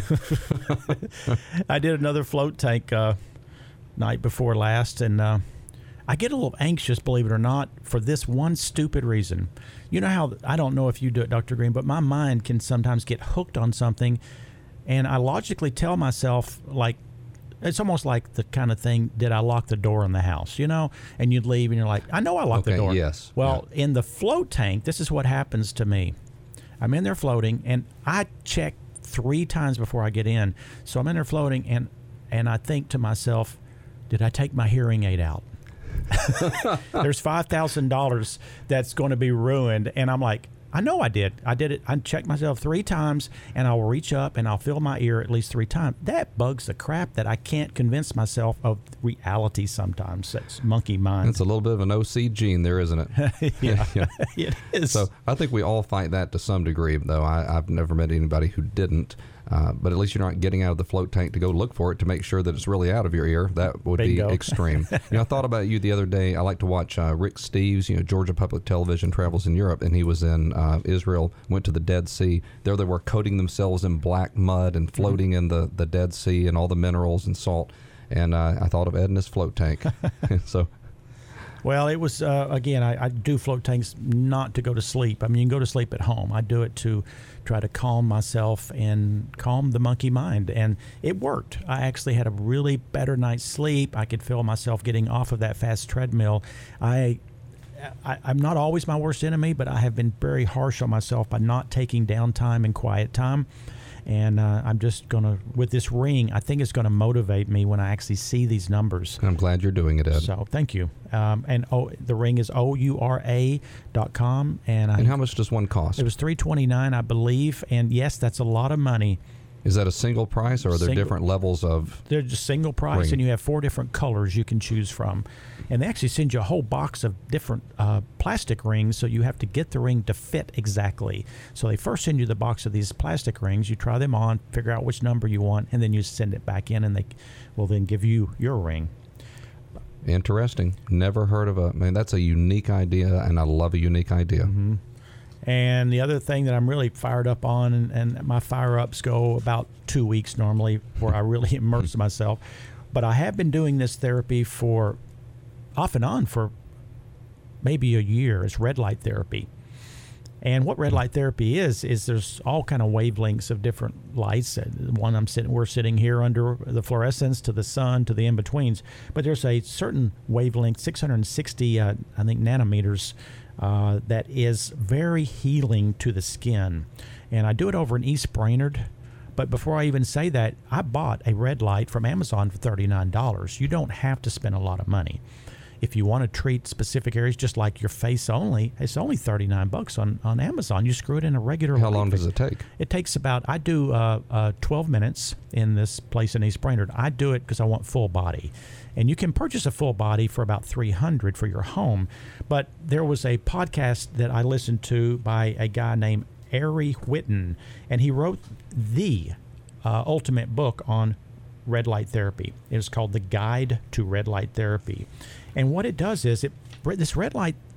I did another float tank night before last, and I get a little anxious, believe it or not, for this one stupid reason. You know how, I don't know if you do it, Dr. Green, but my mind can sometimes get hooked on something, and I logically tell myself, like, it's almost like the kind of thing, did I lock the door in the house, And you'd leave and you're like, I know I locked the door. Yes. Well, in the float tank, this is what happens to me. I'm in there floating, and I check 3 times before I get in. So I'm in there floating, and I think to myself, did I take my hearing aid out? There's $5,000 that's going to be ruined. And I'm like, I know I did. I did it. I checked myself 3 times, and I'll reach up and I'll feel my ear at least 3 times. That bugs the crap that I can't convince myself of reality sometimes. That's monkey mind. It's a little bit of an OC gene there, isn't it? Yeah, it is. So I think we all fight that to some degree, though. I've never met anybody who didn't. But at least you're not getting out of the float tank to go look for it to make sure that it's really out of your ear. That would Bingo. be extreme. I thought about you the other day. I like to watch Rick Steves, Georgia Public Television travels in Europe, and he was in Israel, went to the Dead Sea. There they were coating themselves in black mud and floating in the Dead Sea and all the minerals and salt. And I thought of Ed and his float tank. So. Well, it was, again, I do float tanks not to go to sleep. I mean, you can go to sleep at home. I do it to try to calm myself and calm the monkey mind. And it worked. I actually had a really better night's sleep. I could feel myself getting off of that fast treadmill. I'm not always my worst enemy, but I have been very harsh on myself by not taking downtime and quiet time. And I'm just going to, with this ring, I think it's going to motivate me when I actually see these numbers. I'm glad you're doing it, Ed. So thank you. And the ring is OURA.com. And how much does one cost? It was $329, I believe. And yes, that's a lot of money. Is that a single price, or are there different levels of? They're just single price, ring? And you have 4 different colors you can choose from. And they actually send you a whole box of different plastic rings, so you have to get the ring to fit exactly. So they first send you the box of these plastic rings. You try them on, figure out which number you want, and then you send it back in, and they will then give you your ring. Interesting. Never heard of that's a unique idea, and I love a unique idea. Mm-hmm. And the other thing that I'm really fired up on, and my fire-ups go about 2 weeks normally, where I really immerse myself. But I have been doing this therapy for off and on for maybe a year. It's red light therapy. And what red light therapy is there's all kind of wavelengths of different lights. One we're sitting here under the fluorescence, to the sun, to the in-betweens. But there's a certain wavelength, 660, I think, nanometers, that is very healing to the skin. And I do it over in East Brainerd. But before I even say that, I bought a red light from Amazon for $39. You don't have to spend a lot of money. If you want to treat specific areas, just like your face only, it's only $39 on Amazon. You screw it in a regular. How long does it take? It takes about, I do 12 minutes in this place in East Brainerd. I do it because I want full body. And you can purchase a full body for about $300 for your home. But there was a podcast that I listened to by a guy named Ari Whitten, and he wrote the ultimate book on red light therapy. It is called The Guide to Red Light Therapy. And what it does is, this red light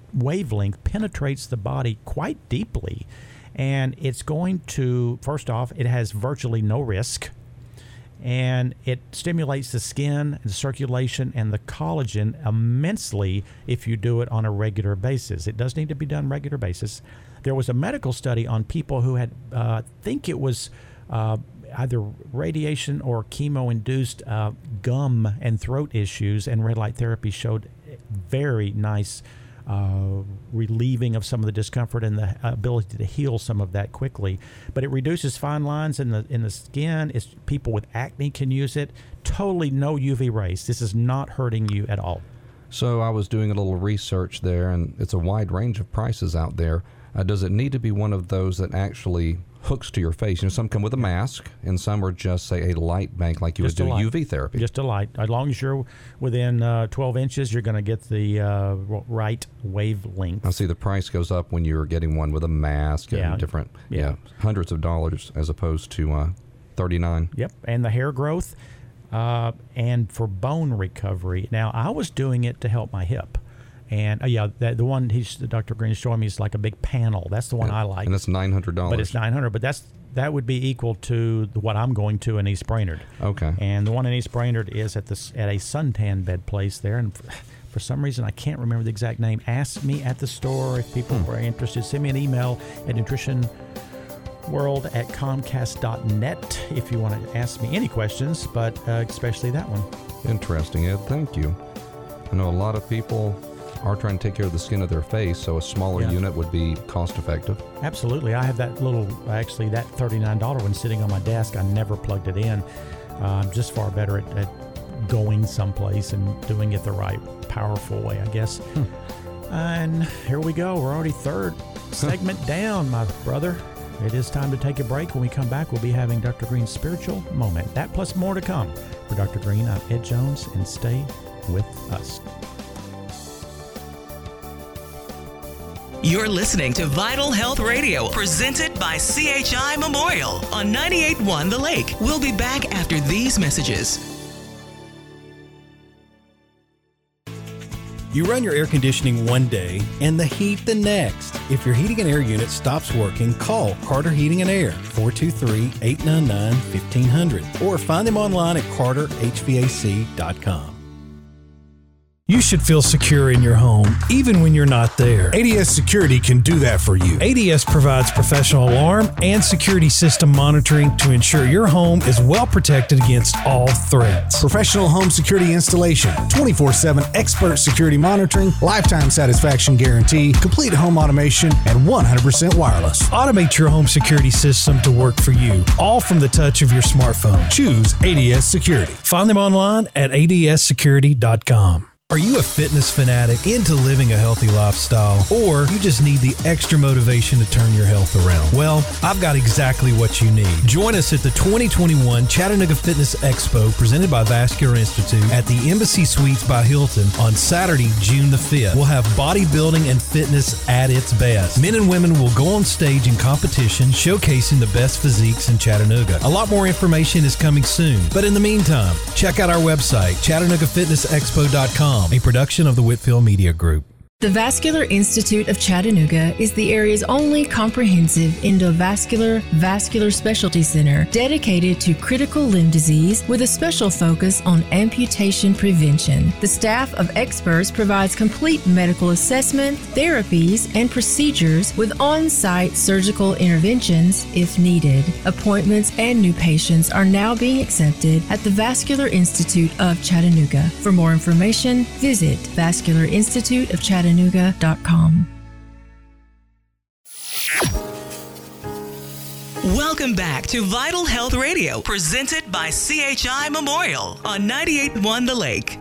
wavelength penetrates the body quite deeply. And it's going to, first off, it has virtually no risk. And it stimulates the skin, the circulation, and the collagen immensely if you do it on a regular basis. It does need to be done on a regular basis. There was a medical study on people who had, I think it was either radiation or chemo-induced gum and throat issues, and red light therapy showed very nice relieving of some of the discomfort and the ability to heal some of that quickly. But it reduces fine lines in the skin. It's, people with acne can use it. Totally no UV rays. This is not hurting you at all. So I was doing a little research there, and it's a wide range of prices out there. Does it need to be one of those that actually hooks to your face? You know, some come with a mask, and some are just, say, a light bank like you would do UV therapy. Just a light. As long as you're within 12 inches, you're going to get the right wavelength. I see the price goes up when you're getting one with a mask and different, hundreds of dollars as opposed to $39. Yep, and the hair growth and for bone recovery. Now, I was doing it to help my hip. And the one Dr. Green's showing me is like a big panel. That's the one I like. And that's $900. But it's $900. But that would be equal to what I'm going to in East Brainerd. Okay. And the one in East Brainerd is at a suntan bed place there. And for some reason, I can't remember the exact name. Ask me at the store if people are interested. Send me an email at nutritionworld@comcast.net if you want to ask me any questions, but especially that one. Interesting, Ed. Thank you. I know a lot of people are trying to take care of the skin of their face, so a smaller unit would be cost effective. Absolutely. I have that that $39 one sitting on my desk. I never plugged it in. I'm just far better at going someplace and doing it the right, powerful way, I guess. And here we go. We're already third segment down, my brother. It is time to take a break. When we come back, we'll be having Dr. Green's spiritual moment. That plus more to come. For Dr. Green, I'm Ed Jones, and stay with us. You're listening to Vital Health Radio, presented by CHI Memorial on 98.1 The Lake. We'll be back after these messages. You run your air conditioning one day and the heat the next. If your heating and air unit stops working, call Carter Heating and Air, 423-899-1500, or find them online at carterhvac.com. You should feel secure in your home, even when you're not there. ADS Security can do that for you. ADS provides professional alarm and security system monitoring to ensure your home is well protected against all threats. Professional home security installation, 24/7 expert security monitoring, lifetime satisfaction guarantee, complete home automation, and 100% wireless. Automate your home security system to work for you, all from the touch of your smartphone. Choose ADS Security. Find them online at adssecurity.com. Are you a fitness fanatic into living a healthy lifestyle, or you just need the extra motivation to turn your health around? Well, I've got exactly what you need. Join us at the 2021 Chattanooga Fitness Expo presented by Vascular Institute at the Embassy Suites by Hilton on Saturday, June the 5th. We'll have bodybuilding and fitness at its best. Men and women will go on stage in competition showcasing the best physiques in Chattanooga. A lot more information is coming soon, but in the meantime, check out our website, ChattanoogaFitnessExpo.com. A production of the Whitfield Media Group. The Vascular Institute of Chattanooga is the area's only comprehensive endovascular vascular specialty center dedicated to critical limb disease with a special focus on amputation prevention. The staff of experts provides complete medical assessment, therapies, and procedures with on-site surgical interventions if needed. Appointments and new patients are now being accepted at the Vascular Institute of Chattanooga. For more information, visit Vascular Institute of Chattanooga.com. Welcome back to Vital Health Radio, presented by CHI Memorial on 98.1 The Lake.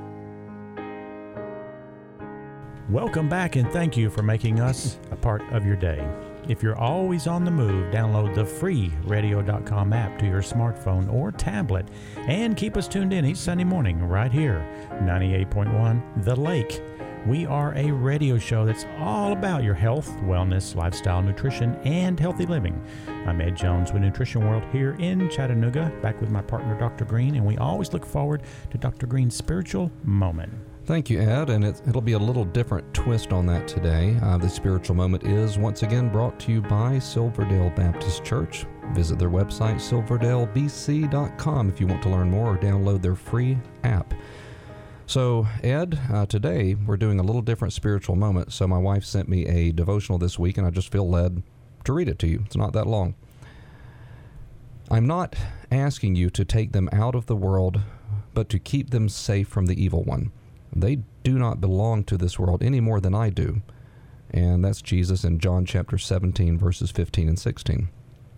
Welcome back, and thank you for making us a part of your day. If you're always on the move, download the free radio.com app to your smartphone or tablet and keep us tuned in each Sunday morning right here, 98.1 The Lake. We are a radio show that's all about your health, wellness, lifestyle, nutrition, and healthy living. I'm Ed Jones with Nutrition World here in Chattanooga, back with my partner, Dr. Green, and we always look forward to Dr. Green's spiritual moment. Thank you, Ed, and it'll be a little different twist on that today. The Spiritual Moment is once again brought to you by Silverdale Baptist Church. Visit their website, silverdalebc.com, if you want to learn more or download their free app. So, Ed, today we're doing a little different spiritual moment. So my wife sent me a devotional this week, and I just feel led to read it to you. It's not that long. I'm not asking you to take them out of the world, but to keep them safe from the evil one. They do not belong to this world any more than I do. And that's Jesus in John chapter 17, verses 15 and 16.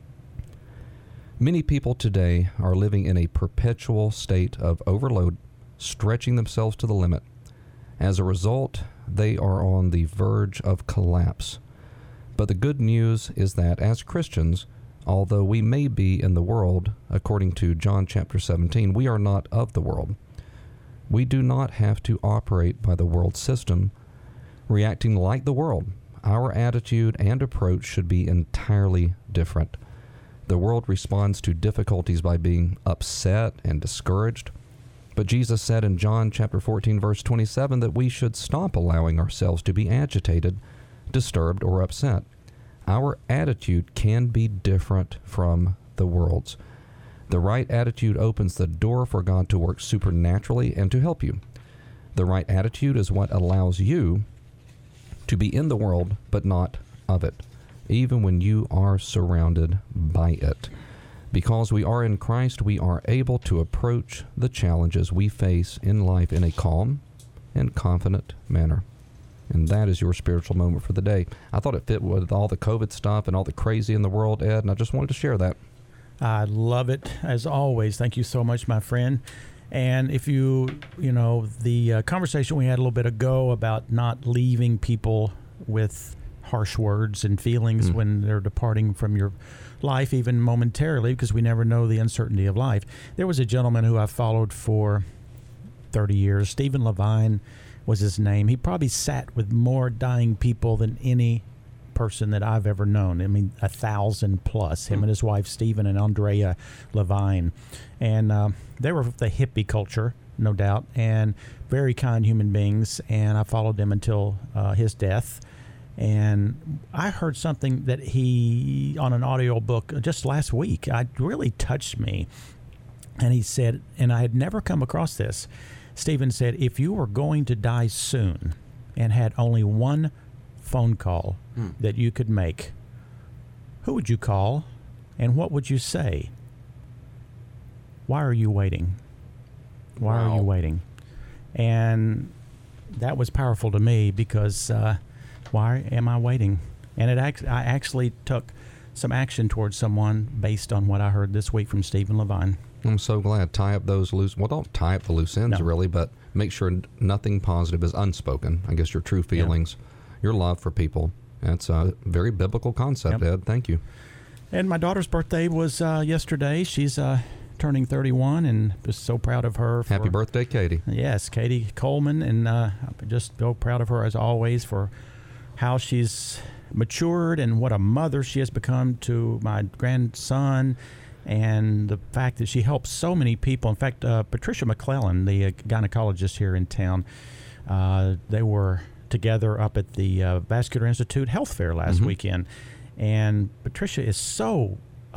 Many people today are living in a perpetual state of overload, stretching themselves to the limit. As a result, they are on the verge of collapse. But the good news is that as Christians, although we may be in the world, according to John chapter 17, we are not of the world. We do not have to operate by the world system, reacting like the world. Our attitude and approach should be entirely different. The world responds to difficulties by being upset and discouraged. But Jesus said in John chapter 14, verse 27, that we should stop allowing ourselves to be agitated, disturbed, or upset. Our attitude can be different from the world's. The right attitude opens the door for God to work supernaturally and to help you. The right attitude is what allows you to be in the world, but not of it, even when you are surrounded by it. Because we are in Christ, we are able to approach the challenges we face in life in a calm and confident manner. And that is your spiritual moment for the day. I thought it fit with all the COVID stuff and all the crazy in the world, Ed, and I just wanted to share that. I love it, as always. Thank you so much, my friend. And if the conversation we had a little bit ago about not leaving people with harsh words and feelings when they're departing from your life, even momentarily, because we never know the uncertainty of life. There was a gentleman who I followed for 30 years. Stephen Levine was his name. He probably sat with more dying people than any person that I've ever known. I mean, 1,000 plus. Him and his wife, Stephen and Andrea Levine. And they were the hippie culture, no doubt, and very kind human beings. And I followed them until his death. And I heard something that he, on an audio book just last week, it really touched me. And he said, and I had never come across this, Stephen said, if you were going to die soon and had only one phone call that you could make, who would you call and what would you say? Why are you waiting? Why are you waiting? And that was powerful to me because why am I waiting? And I actually took some action towards someone based on what I heard this week from Stephen Levine. I'm so glad. Tie up those loose, well, don't tie up the loose ends really, but make sure nothing positive is unspoken. I guess your true feelings, your love for people. That's a very biblical concept, Ed. Thank you. And my daughter's birthday was yesterday. She's turning 31 and just so proud of her. Happy birthday, Katie. Yes, Katie Coleman. And I'm just so proud of her as always for how she's matured and what a mother she has become to my grandson, and the fact that she helps so many people. In fact, Patricia McClellan, the gynecologist here in town, they were together up at the Vascular Institute Health Fair last weekend. And Patricia is so,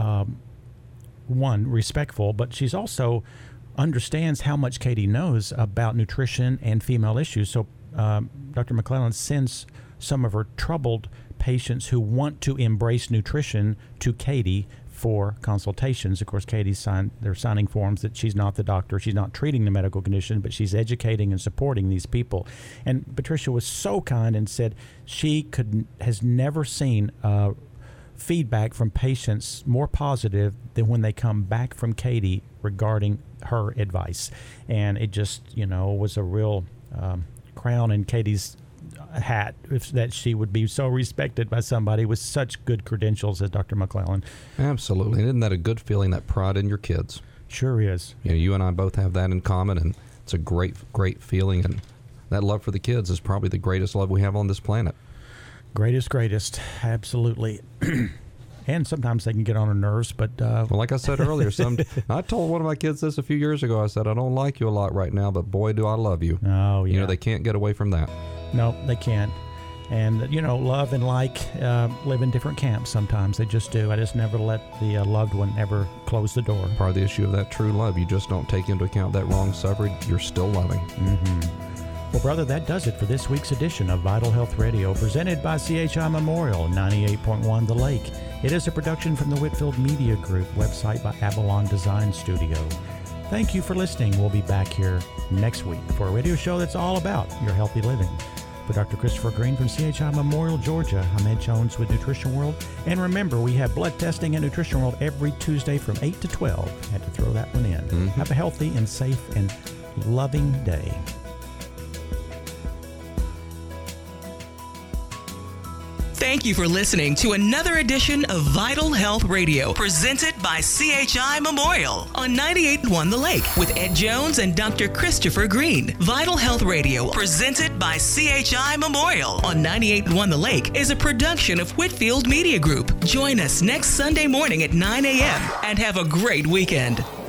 respectful, but she's also understands how much Katie knows about nutrition and female issues. So Dr. McClellan sends some of her troubled patients who want to embrace nutrition to Katie for consultations. Of course, they're signing forms that she's not the doctor, she's not treating the medical condition, but she's educating and supporting these people. And Patricia was so kind and said she has never seen feedback from patients more positive than when they come back from Katie regarding her advice. And it just, was a real crown in Katie's hat that she would be so respected by somebody with such good credentials as Dr. McClellan. Absolutely. And isn't that a good feeling, that pride in your kids? Sure is. You and I both have that in common, and it's a great, great feeling. And that love for the kids is probably the greatest love we have on this planet. Greatest. Absolutely. And sometimes they can get on our nerves, but... well, like I said earlier, I told one of my kids this a few years ago. I said, I don't like you a lot right now, but boy, do I love you. Oh, yeah. You know, they can't get away from that. No, they can't. And, love and live in different camps sometimes. They just do. I just never let the loved one ever close the door. Part of the issue of that true love, you just don't take into account that wrong suffered. You're still loving. Mm-hmm. Well, brother, that does it for this week's edition of Vital Health Radio, presented by CHI Memorial, 98.1 The Lake. It is a production from the Whitfield Media Group, website by Avalon Design Studio. Thank you for listening. We'll be back here next week for a radio show that's all about your healthy living. For Dr. Christopher Green from CHI Memorial, Georgia, I'm Ed Jones with Nutrition World. And remember, we have blood testing at Nutrition World every Tuesday from 8 to 12. Had to throw that one in. Mm-hmm. Have a healthy and safe and loving day. Thank you for listening to another edition of Vital Health Radio, presented by CHI Memorial on 98.1 The Lake with Ed Jones and Dr. Christopher Green. Vital Health Radio, presented by CHI Memorial on 98.1 The Lake, is a production of Whitfield Media Group. Join us next Sunday morning at 9 a.m. and have a great weekend.